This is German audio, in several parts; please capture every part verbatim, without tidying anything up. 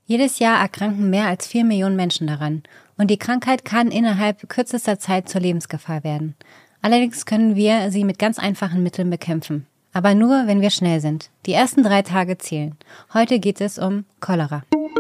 Jedes Jahr erkranken mehr als vier Millionen Menschen daran und die Krankheit kann innerhalb kürzester Zeit zur Lebensgefahr werden. Allerdings können wir sie mit ganz einfachen Mitteln bekämpfen. Aber nur, wenn wir schnell sind. Die ersten drei Tage zählen. Heute geht es um Cholera.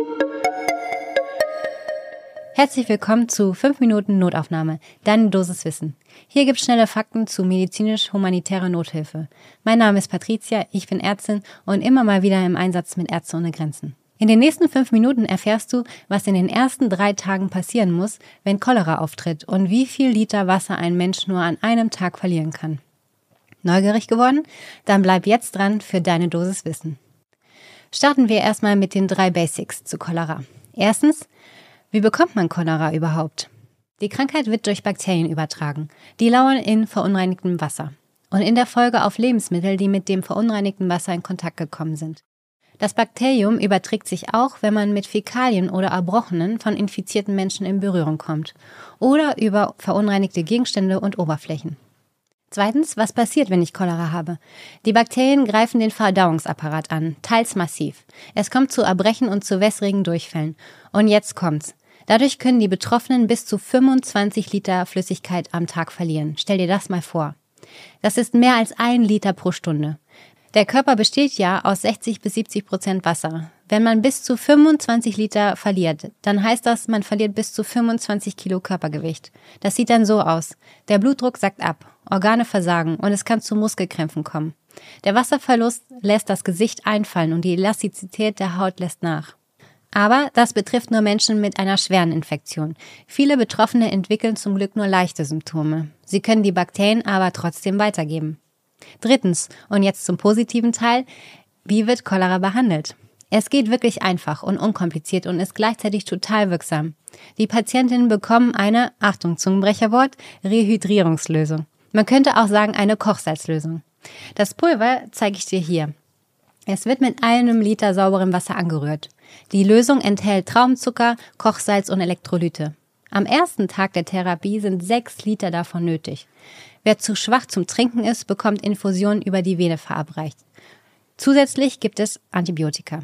Herzlich willkommen zu fünf Minuten Notaufnahme, deine Dosis Wissen. Hier gibt's schnelle Fakten zu medizinisch-humanitärer Nothilfe. Mein Name ist Patricia, ich bin Ärztin und immer mal wieder im Einsatz mit Ärzte ohne Grenzen. In den nächsten fünf Minuten erfährst du, was in den ersten drei Tagen passieren muss, wenn Cholera auftritt und wie viel Liter Wasser ein Mensch nur an einem Tag verlieren kann. Neugierig geworden? Dann bleib jetzt dran für deine Dosis Wissen. Starten wir erstmal mit den drei Basics zu Cholera. Erstens, wie bekommt man Cholera überhaupt? Die Krankheit wird durch Bakterien übertragen. Die lauern in verunreinigtem Wasser und in der Folge auf Lebensmittel, die mit dem verunreinigten Wasser in Kontakt gekommen sind. Das Bakterium überträgt sich auch, wenn man mit Fäkalien oder Erbrochenen von infizierten Menschen in Berührung kommt oder über verunreinigte Gegenstände und Oberflächen. Zweitens, was passiert, wenn ich Cholera habe? Die Bakterien greifen den Verdauungsapparat an, teils massiv. Es kommt zu Erbrechen und zu wässrigen Durchfällen. Und jetzt kommt's. Dadurch können die Betroffenen bis zu fünfundzwanzig Liter Flüssigkeit am Tag verlieren. Stell dir das mal vor. Das ist mehr als ein Liter pro Stunde. Der Körper besteht ja aus sechzig bis siebzig Prozent Wasser. Wenn man bis zu fünfundzwanzig Liter verliert, dann heißt das, man verliert bis zu fünfundzwanzig Kilo Körpergewicht. Das sieht dann so aus. Der Blutdruck sackt ab, Organe versagen und es kann zu Muskelkrämpfen kommen. Der Wasserverlust lässt das Gesicht einfallen und die Elastizität der Haut lässt nach. Aber das betrifft nur Menschen mit einer schweren Infektion. Viele Betroffene entwickeln zum Glück nur leichte Symptome. Sie können die Bakterien aber trotzdem weitergeben. Drittens, und jetzt zum positiven Teil, wie wird Cholera behandelt? Es geht wirklich einfach und unkompliziert und ist gleichzeitig total wirksam. Die Patientinnen bekommen eine, Achtung, Zungenbrecherwort, Rehydrierungslösung. Man könnte auch sagen eine Kochsalzlösung. Das Pulver zeige ich dir hier. Es wird mit einem Liter sauberem Wasser angerührt. Die Lösung enthält Traubenzucker, Kochsalz und Elektrolyte. Am ersten Tag der Therapie sind sechs Liter davon nötig. Wer zu schwach zum Trinken ist, bekommt Infusionen über die Vene verabreicht. Zusätzlich gibt es Antibiotika.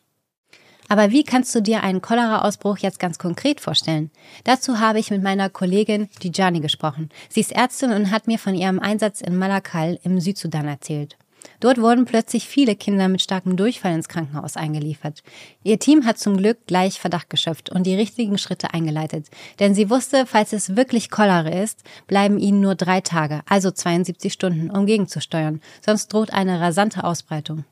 Aber wie kannst du dir einen Cholera-Ausbruch jetzt ganz konkret vorstellen? Dazu habe ich mit meiner Kollegin Dijani gesprochen. Sie ist Ärztin und hat mir von ihrem Einsatz in Malakal im Südsudan erzählt. Dort wurden plötzlich viele Kinder mit starkem Durchfall ins Krankenhaus eingeliefert. Ihr Team hat zum Glück gleich Verdacht geschöpft und die richtigen Schritte eingeleitet. Denn sie wusste, falls es wirklich Cholera ist, bleiben ihnen nur drei Tage, also zweiundsiebzig Stunden, um gegenzusteuern. Sonst droht eine rasante Ausbreitung.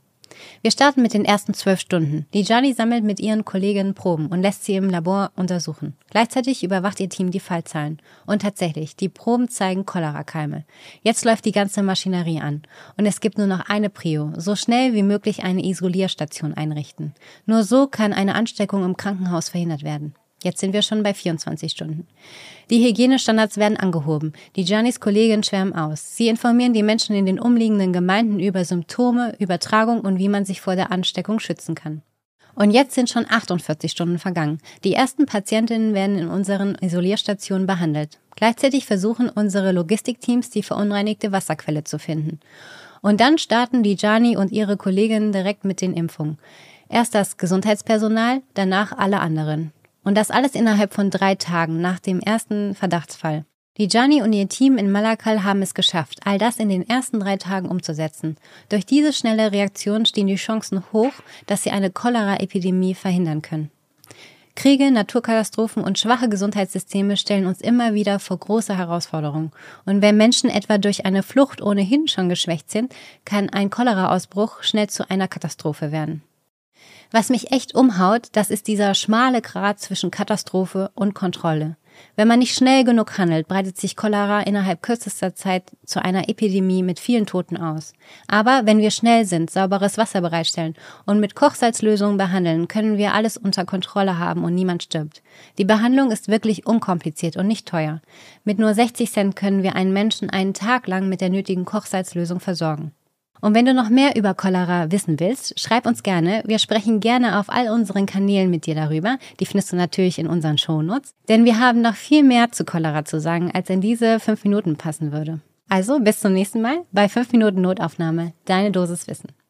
Wir starten mit den ersten zwölf Stunden. Dijani sammelt mit ihren Kolleginnen Proben und lässt sie im Labor untersuchen. Gleichzeitig überwacht ihr Team die Fallzahlen. Und tatsächlich, die Proben zeigen Cholera-Keime. Jetzt läuft die ganze Maschinerie an. Und es gibt nur noch eine Prio. So schnell wie möglich eine Isolierstation einrichten. Nur so kann eine Ansteckung im Krankenhaus verhindert werden. Jetzt sind wir schon bei vierundzwanzig Stunden. Die Hygienestandards werden angehoben. Dijanis Kollegen schwärmen aus. Sie informieren die Menschen in den umliegenden Gemeinden über Symptome, Übertragung und wie man sich vor der Ansteckung schützen kann. Und jetzt sind schon achtundvierzig Stunden vergangen. Die ersten Patientinnen werden in unseren Isolierstationen behandelt. Gleichzeitig versuchen unsere Logistikteams, die verunreinigte Wasserquelle zu finden. Und dann starten Dijani und ihre Kolleginnen direkt mit den Impfungen. Erst das Gesundheitspersonal, danach alle anderen. Und das alles innerhalb von drei Tagen nach dem ersten Verdachtsfall. Dijani und ihr Team in Malakal haben es geschafft, all das in den ersten drei Tagen umzusetzen. Durch diese schnelle Reaktion stehen die Chancen hoch, dass sie eine Cholera-Epidemie verhindern können. Kriege, Naturkatastrophen und schwache Gesundheitssysteme stellen uns immer wieder vor große Herausforderungen. Und wenn Menschen etwa durch eine Flucht ohnehin schon geschwächt sind, kann ein Cholera-Ausbruch schnell zu einer Katastrophe werden. Was mich echt umhaut, das ist dieser schmale Grat zwischen Katastrophe und Kontrolle. Wenn man nicht schnell genug handelt, breitet sich Cholera innerhalb kürzester Zeit zu einer Epidemie mit vielen Toten aus. Aber wenn wir schnell sind, sauberes Wasser bereitstellen und mit Kochsalzlösungen behandeln, können wir alles unter Kontrolle haben und niemand stirbt. Die Behandlung ist wirklich unkompliziert und nicht teuer. Mit nur sechzig Cent können wir einen Menschen einen Tag lang mit der nötigen Kochsalzlösung versorgen. Und wenn du noch mehr über Cholera wissen willst, schreib uns gerne. Wir sprechen gerne auf all unseren Kanälen mit dir darüber. Die findest du natürlich in unseren Shownotes. Denn wir haben noch viel mehr zu Cholera zu sagen, als in diese fünf Minuten passen würde. Also bis zum nächsten Mal bei fünf Minuten Notaufnahme. Deine Dosis Wissen.